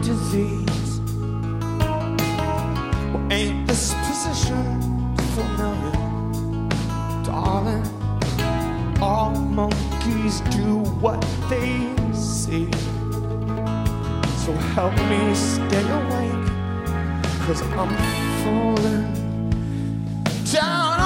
disease. Well, ain't this position familiar, darling? All monkeys do what they see. So help me stay awake, 'cause I'm falling down